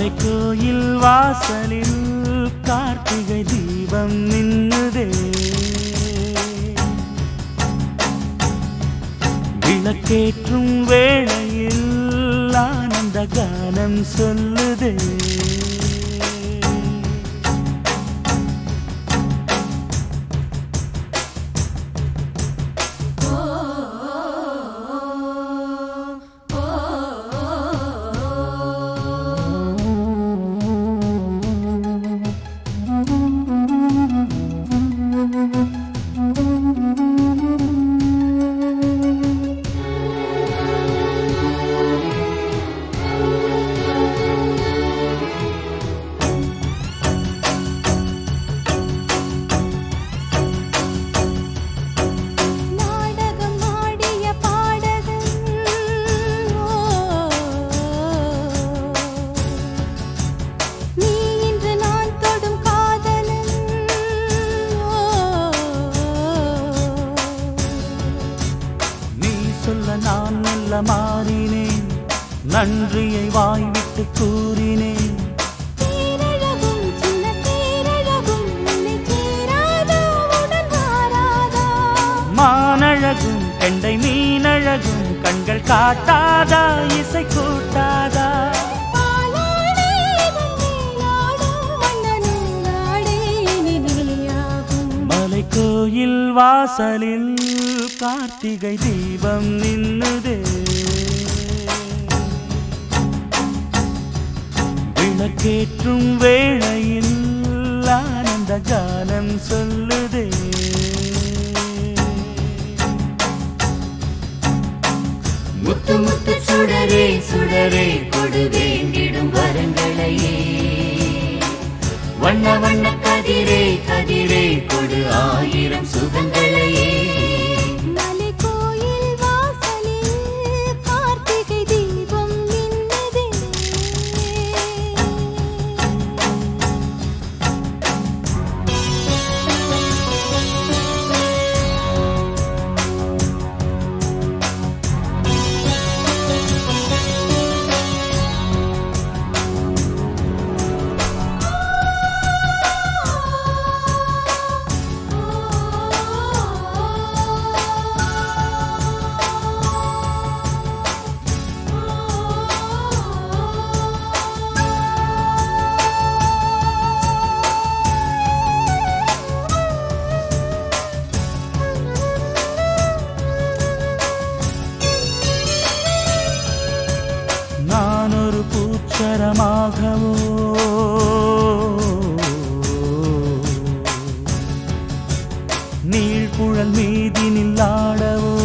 மலை கோயில் வாசலில் கார்த்திகை தீபம் மின்னுதே. விளக்கேற்றும் வேளையில் ஆனந்த கானம் சொல்லுதே. நான் மெல்ல மாறினேன், நன்றியை வாய்விட்டு கூறினேன். மானழகும் கெண்டை மீனழகும் கண்கள் காட்டாதா, இசை கூட்டாதா? மலை கோயில் வாசலில் கார்த்திகை தீபம் நின்னுதே. விளக்கேற்றும் வேளையில் ஆனந்த கானம் சொல்லுதே. முத்து முத்து சுடரே சுடரே கொடு வேண்டிடும் வரங்களையே. வண்ண வண்ண கதிரே கதிரே கொடு ஆயிரம் சுகங்களையே. நான் ஒரு பூச்சரமாகவோ நீழ்குழல் மீதினில் ஆடவோ,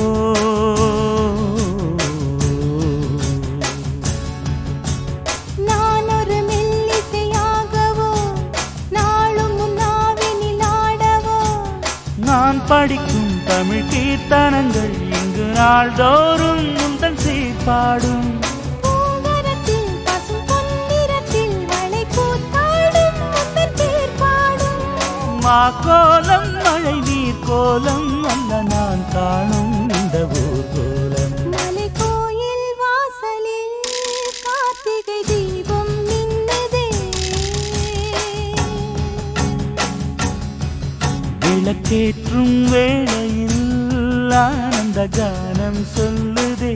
நான் ஒரு மெல்லிசையாகவோ நாளும் முன்னாவினில் ஆடவோ, நான் படிக்கும் தமிழ் கீர்த்தனங்கள் இங்கு நாள்தோறும் உந்தன் சீர்பாடும். கோலம் மழை நீர் கோலம் அல்ல நான் காணும் இந்த ஊர்கோலம். மலை கோயில் வாசலில் கார்த்திகை தீபம் மின்னுதே. விளக்கேற்றும் வேளையில் ஆனந்த கானம் சொல்லுதே.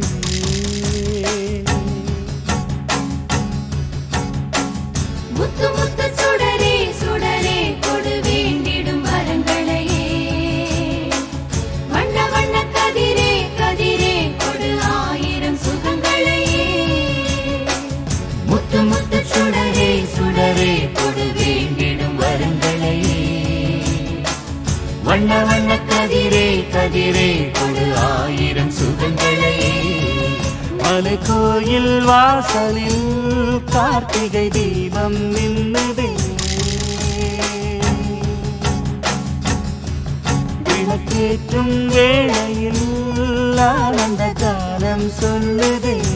முத்து முத்து சுடரே சுடரே கொடு வேண்டிடும் வரங்களையே. வண்ண வண்ண கதிரே கதிரே கொடு ஆயிரம் சுகங்களையே. முத்து முத்து சுடரே சுடரே கொடு வேண்டிடும் வரங்களையே. வண்ண வண்ண கதிரே கதிரே கொடு ஆயிரம் சுகங்களையே. மலை கோயில் வாசலில் கார்த்திகை தீபம் மின்னுதே. விளக்கேற்றும் வேளையில் ஆனந்த கானம் சொல்லுதே.